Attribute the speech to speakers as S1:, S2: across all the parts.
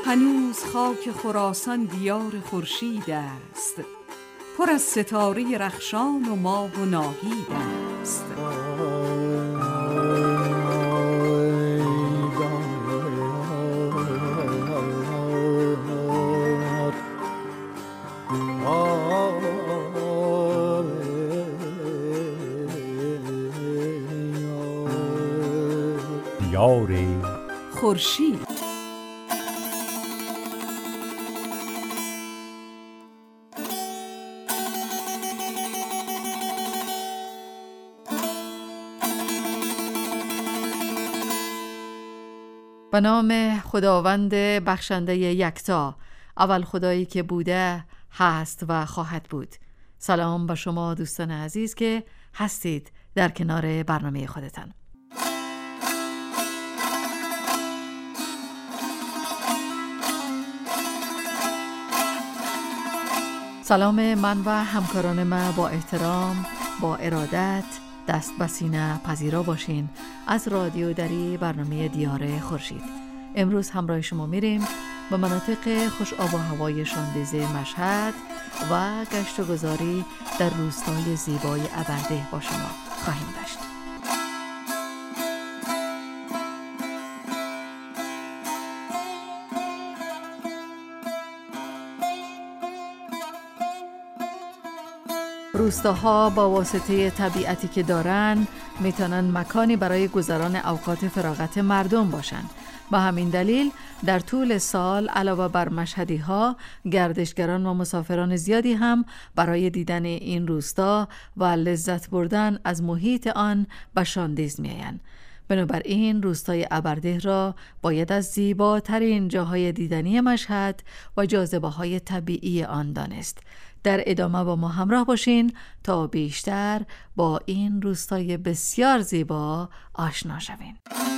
S1: هنوز خاک خراسان دیار خورشید است، پر از ستاره رخشان و ماه و ناهید است.
S2: دیار
S1: خورشید.
S3: به نام خداوند بخشنده یکتا، اول خدایی که بوده، هست و خواهد بود. سلام به شما دوستان عزیز که هستید در کنار برنامه خودتان. سلام من و همکاران ما با احترام، با ارادت، دست به سینه پذیرا باشین از رادیو دری برنامه دیار خورشید. امروز همراه شما میریم به مناطق خوش آب و هوای شاندیز مشهد و گشت و گذاری در روستای زیبای ابرده با شما خواهیم داشت. روستاها با واسطه طبیعتی که دارن میتونن مکانی برای گذران اوقات فراغت مردم باشن. با همین دلیل در طول سال علاوه بر مشهدی ها، گردشگران و مسافران زیادی هم برای دیدن این روستا و لذت بردن از محیط آن به شاندیز میاین. بنابراین روستای ابرده را باید از زیباترین جاهای دیدنی مشهد و جاذبه‌های طبیعی آن دانست. در ادامه با ما همراه باشین تا بیشتر با این روستای بسیار زیبا آشنا شوین.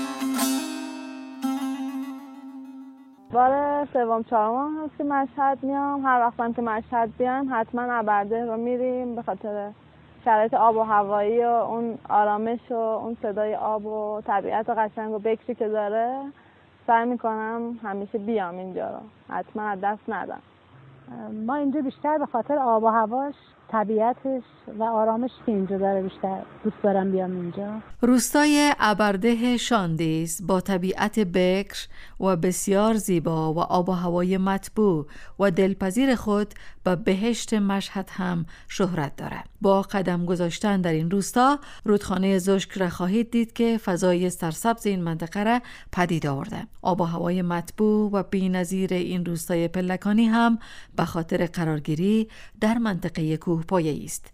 S4: بار سوم چهارم هستی مشهد میام. هر وقتم که مشهد بیام حتما ابرده رو میریم، به خاطر شرایط آب و هوایی و اون آرامش و اون صدای آب و طبیعت قشنگ و بکری که داره. سعی میکنم همیشه بیام اینجا رو، حتما از دست ندم.
S5: ما اینجا بیشتر به خاطر آب و هواش، طبیعتش و آرامش که اینجا داره بیشتر دوست دارم بیام اینجا.
S3: روستای ابرده شاندیز با طبیعت بکر و بسیار زیبا و آب و هوای مطبوع و دلپذیر خود به بهشت مشهد هم شهرت داره. با قدم گذاشتن در این روستا، رودخانه زشک را خواهید دید که فضای سرسبز این منطقه را پدید آورده. آب و هوای مطبوع و بی‌نظیر این روستای پلکانی هم به خاطر قرارگیری در منطقه کوهپایه‌ای است.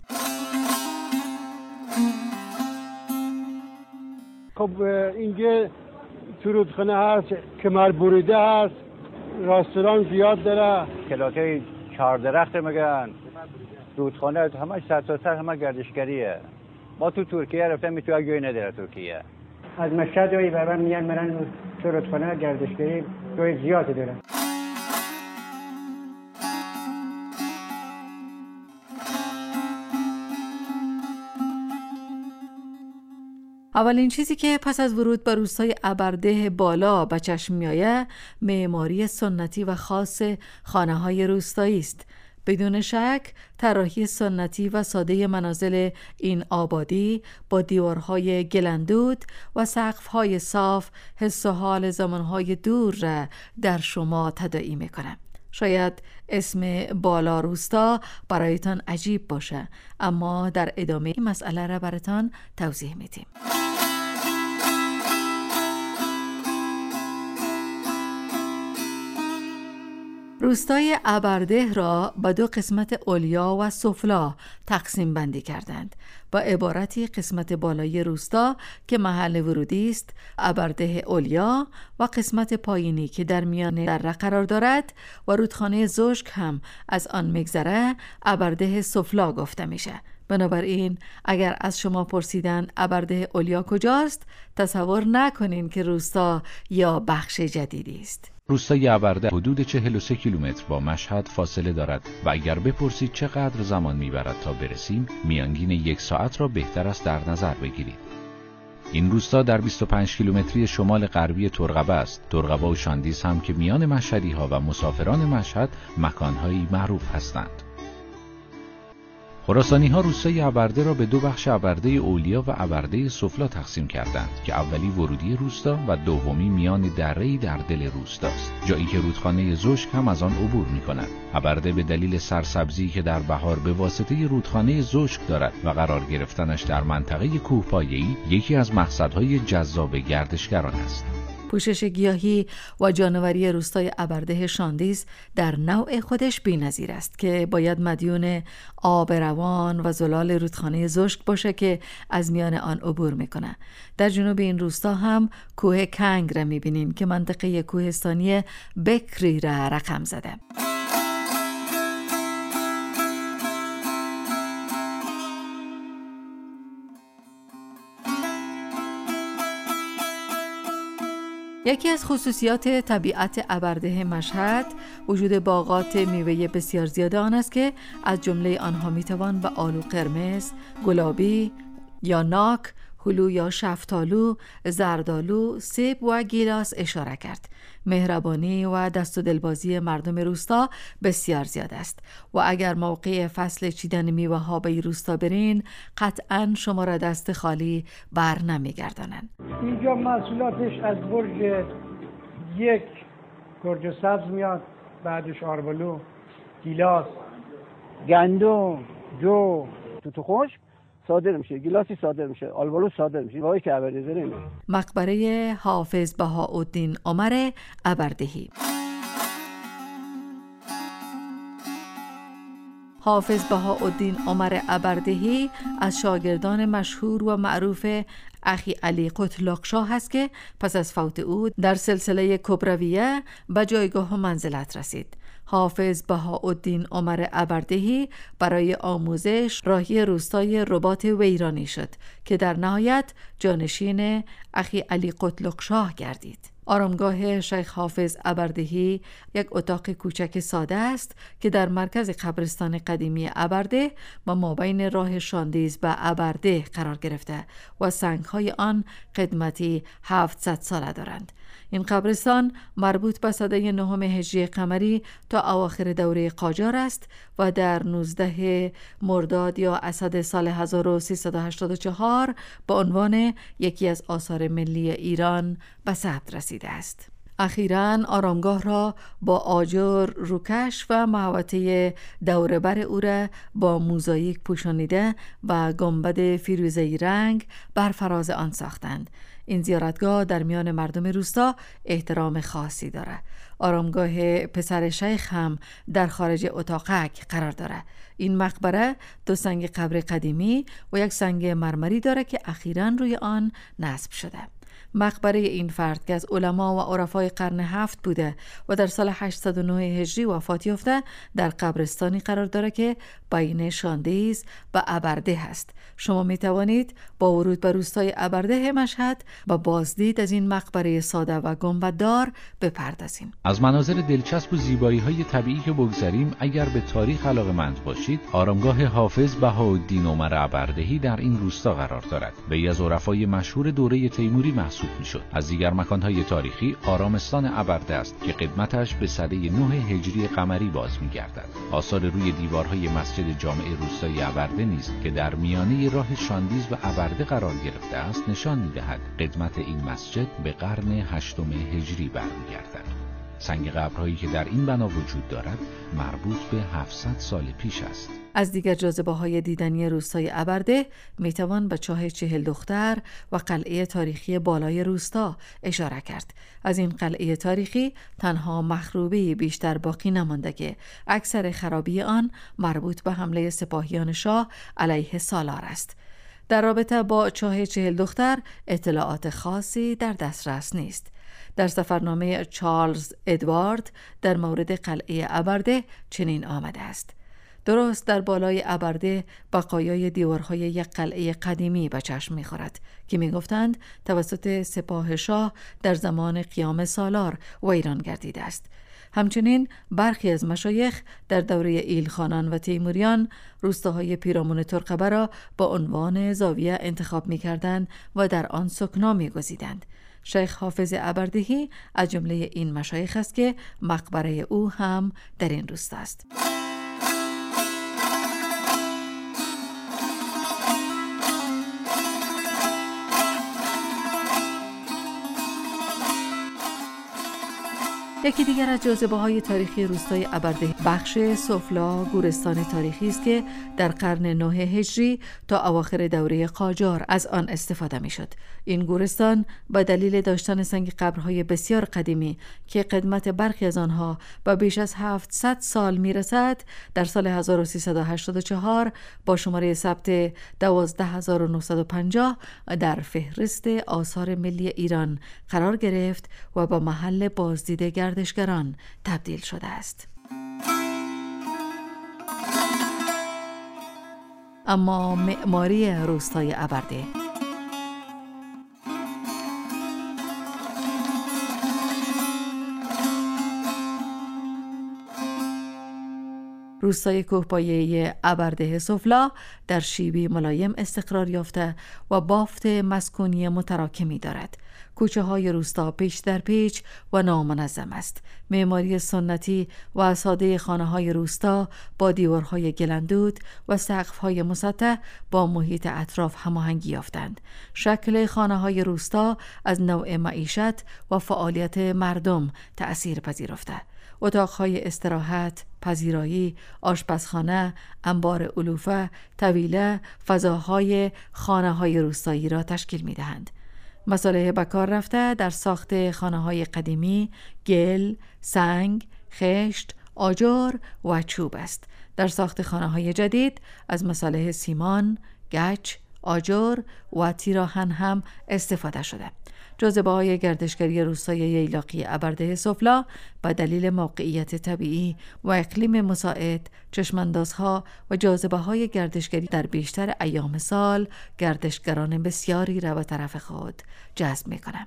S6: خب اینجا تو رودخانه هست، کمر بریده هست، رستوران زیاد داره،
S7: کلاته 4 درخت میگن، رودخانه همه سر همه گردشگریه. ما تو ترکیه رفتم، تو جایی نداره ترکیه.
S8: از مشهد و بربر میرن تو رودخانه گردشگری جای زیادی داره.
S3: اولین چیزی که پس از ورود به روستای ابرده بالا به چشم میآید معماری سنتی و خاص خانه‌های روستایی است. بدون شک طراحی سنتی و ساده منازل این آبادی با دیوارهای گلندود و سقف‌های صاف حس و حال زمانهای دور را در شما تداعی می‌کند. شاید اسم بالا روستا برایتان عجیب باشه، اما در ادامه این مسئله را براتان توضیح میدیم. روستای ابرده را به 2 قسمت علیا و سفلا تقسیم بندی کردند. با عبارتی قسمت بالای روستا که محل ورودی است ابرده علیا و قسمت پایینی که در میان دره قرار دارد و رودخانه زشک هم از آن میگذره ابرده سفلا گفته میشه. بنابراین اگر از شما پرسیدن ابرده علیا کجاست، تصور نکنین که روستا یا بخش جدیدی است.
S2: روستای ابرده حدود 43 کیلومتر با مشهد فاصله دارد و اگر بپرسید چقدر زمان میبرد تا برسیم، میانگین 1 ساعت را بهتر است در نظر بگیرید. این روستا در 25 کیلومتری شمال غربی ترقبه است. ترقبه و شاندیز هم که میان مشهدی‌ها و مسافران مشهد مکان‌هایی معروف هستند. خراسانی‌ها روستای عبرده را به دو بخش عبرده اولیا و عبرده سفلا تقسیم کردند که اولی ورودی روستا و دومی میان دره‌ای در دل روستاست، جایی که رودخانه زوشک هم از آن عبور می‌کند. عبرده به دلیل سرسبزی که در بهار به واسطه رودخانه زوشک دارد و قرار گرفتنش در منطقه کوهپایه‌ای یکی از مقصدهای جذاب گردشگران است.
S3: پوشش گیاهی و جانوری روستای عبرده شاندیز در نوع خودش بی‌نظیر است که باید مدیون آب روان و زلال رودخانه زوشک باشه که از میان آن عبور میکنه. در جنوب این روستا هم کوه کنگ را میبینیم که منطقه کوهستانی بکری را رقم زده. یکی از خصوصیات طبیعت عبرده مشهد وجود باغات میوه بسیار زیاد آن است که از جمله آنها میتوان به آلو قرمز، گلابی یا ناک، هلو یا شفتالو، زردالو، سیب و گیلاس اشاره کرد. مهربانی و دست و دلبازی مردم روستا بسیار زیاد است و اگر موقع فصل چیدن میوه ها به این روستا برین قطعاً شما را دست خالی بر نمیگردانند.
S8: اینجا محصولاتش از برج یک گرجه سبز میاد، بعدش آربالو، گیلاس، گندم، جو، توت خشک صادر میشه، گیلاسی صادر میشه، آلبالو صادر میشه. وای که عبرده زره.
S3: مقبره حافظ بهاءالدین عمر عبردهی. حافظ بهاءالدین عمر عبردهی از شاگردان مشهور و معروف اخی علی قطلق شاه است که پس از فوت او در سلسله کبرویه به جایگاه و منزلت رسید. حافظ بهاءالدین عمر عبردهی برای آموزش راهی روستای رباط ویرانی شد که در نهایت جانشین اخی علی قطلق شاه گردید. آرامگاه شیخ حافظ عبردهی یک اتاق کوچک ساده است که در مرکز قبرستان قدیمی عبرده و مابین راه شاندیز به عبرده قرار گرفته و سنگ‌های آن قدمتی 700 ساله دارند. این قبرستان مربوط به سده 9 هجری قمری تا اواخر دوره قاجار است و در 19 مرداد یا اسد سال 1384 به عنوان یکی از آثار ملی ایران به ثبت رسیده است. اخیراً آرامگاه را با آجر روکش و محوطه دوربر او را با موزاییک پوشانیده و گنبد فیروزه‌ای رنگ بر فراز آن ساختند. این زیارتگاه در میان مردم روستا احترام خاصی دارد. آرامگاه پسر شیخ هم در خارج اتاقک قرار دارد. این مقبره 2 سنگ قبر قدیمی و 1 سنگ مرمری دارد که اخیراً روی آن نصب شده. مقبره این فرد که از علما و عرفای قرن 7 بوده و در سال 809 هجری وفات یافته در قبرستانی قرار دارد که بین شاندیز و عبرده است. شما می توانید با ورود به روستای عبرده مشهد با بازدید از این مقبره ساده و گنبددار بپردازیم.
S2: از مناظر دلچسب و زیبایی‌های طبیعی که بگذریم، اگر به تاریخ علاقه‌مند باشید، آرامگاه حافظ بهاءالدین عمر عبردهی در این روستا قرار دارد. وی از عرفای مشهور دوره تیموری محسوب میشد. از دیگر مکان‌های تاریخی آرامستان عبرده است که قدمتش به سده 9 هجری قمری باز می‌گردد. آثار روی دیوارهای مسجد جامع روستای عبرده نیز که در میانه راه شاندیز و عبرده قرار گرفته است نشان می‌دهد قدمت این مسجد به قرن 8 هجری برمی‌گردد. سنگ قبرهایی که در این بنا وجود دارد مربوط به 700 سال پیش است.
S3: از دیگر جاذبه‌های دیدنی روستای عبرده میتوان به چاه 40 دختر و قلعه تاریخی بالای روستا اشاره کرد. از این قلعه تاریخی تنها مخروبه‌ای بیشتر باقی نمانده که اکثر خرابی آن مربوط به حمله سپاهیان شاه علیه سالار است. در رابطه با چاه 40 دختر اطلاعات خاصی در دسترس نیست. در سفرنامه چارلز ادوارد در مورد قلعه عبرده چنین آمده است: درست در بالای عبرده بقایای دیوارهای یک قلعه قدیمی به چشم می‌خورد که می‌گفتند توسط سپاه شاه در زمان قیام سالار ویران گردیده است. همچنین برخی از مشایخ در دوره ایلخانان و تیموریان روستاهای پیرامون ترقبه را با عنوان زاویه انتخاب می‌کردند و در آن سکنا می‌گزیدند. شیخ حافظ عبردهی از جمله این مشایخ است که مقبره او هم در این روستا است. یکی دیگر از جاذبه‌های تاریخی روستای عبردهی بخش سفلا گورستان تاریخی است که در قرن 9 هجری تا اواخر دوره قاجار از آن استفاده می‌شد. این گورستان با دلیل داشتن سنگ قبرهای بسیار قدیمی که قدمت برخی از آنها با بیش از 700 سال می‌رسد، در سال 1384 با شماره ثبت 12950 در فهرست آثار ملی ایران قرار گرفت و با محل بازدید گردشگران تبدیل شده است. اما معماری روستای عبرده روستای کوهپایه‌ای عبرده سفلا در شیبی ملایم استقرار یافته و بافت مسکونی متراکمی دارد. کوچه های روستا پیچ در پیچ و نامنظم است. معماری سنتی و ساده خانه های روستا با دیوارهای گلندود و سقف های مسطح با محیط اطراف هماهنگی یافتند. شکل خانه های روستا از نوع معیشت و فعالیت مردم تأثیر پذیرفته. اتاقهای استراحت، پذیرایی، آشپزخانه، انبار علوفه، طویله فضاهای خانه‌های روستایی را تشکیل می‌دهند. مصالح به کار رفته در ساخت خانه‌های قدیمی گل، سنگ، خشت، آجر و چوب است. در ساخت خانه‌های جدید از مصالح سیمان، گچ، آجر و تیراهن هم استفاده شده. جاذبه‌های گردشگری روستای ییلاقی عبرده سفلا با دلیل موقعیت طبیعی و اقلیم مساعد، چشماندازها و جاذبه‌های گردشگری در بیشتر ایام سال گردشگران بسیاری را به طرف خود جذب می‌کنند.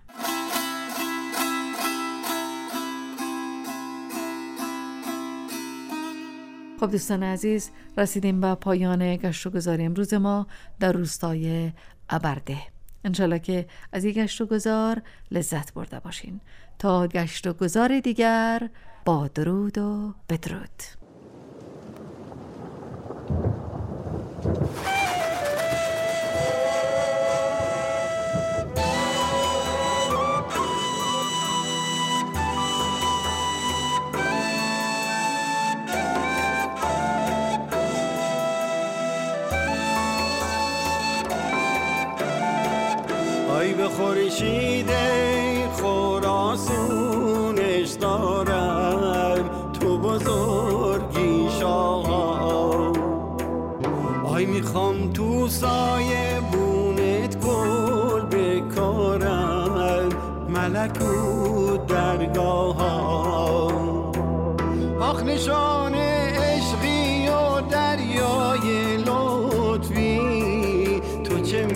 S3: خب دوستان عزیز، رسیدیم به پایان گشت و گذار امروز ما در روستای عبرده. انشالله که از این گشت و گذار لذت برده باشین. تا گشت و گذار دیگر، با درود و بدرود.
S9: به خورشید خراسونش دارم تو بزرگی شاه. آی میخوام تو سایه بونت گل بکارم ملکوت درگاه. آخ نشان عشقی و دریای لطفی تو چه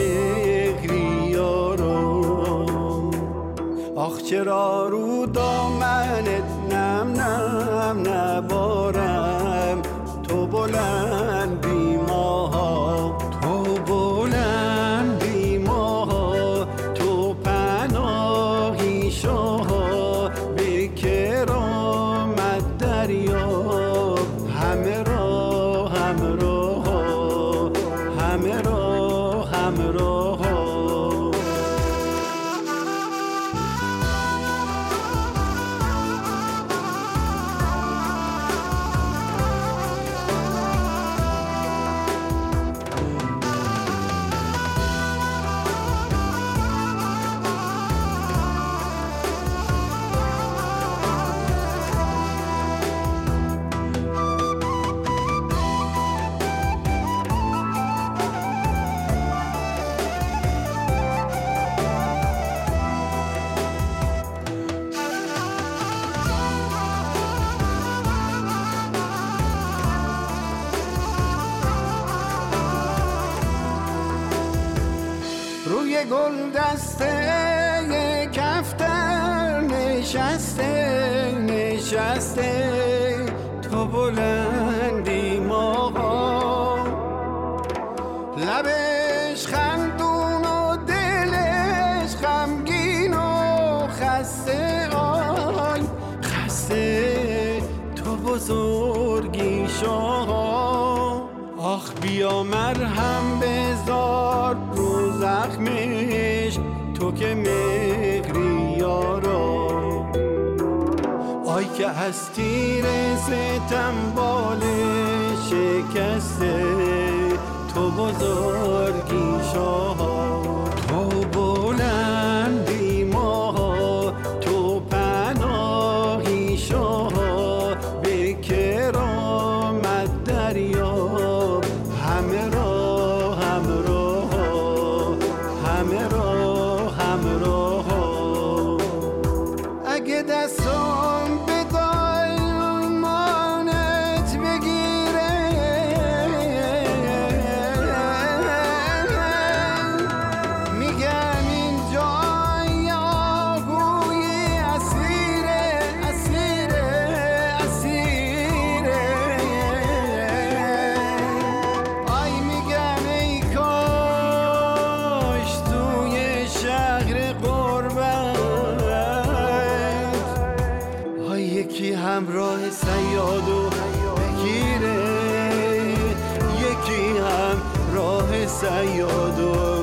S9: آخ چرا رو دامنت نم نم نبارم تو بلند بی ماها تو بلند بی ماها تو پناهی شاه به کرامت دریا همه را همراه همه را همراه. روی گل دسته کفتر نشسته تو بلندی ماها، لبش خندون و دلش غمگین و خسته، آی خسته تو بزرگی شاها. آخ بیا مرهم بذار رو زخمش تو که مهری یارا، آی که از تیر ستم بالش شکسته تو بزرگی شاها. تو بلندی ماها، تو پناهی شاها، به کرامت دریا همه را همراه، همه را همراه. اگه دستم به دایمانت بگیره، میگم اینجا یاگوی اسیره اسیره اسیره. آی میگم ای کاش توی شهر قربت یکی همراه صیادو بگیره، یکی همراه صیادو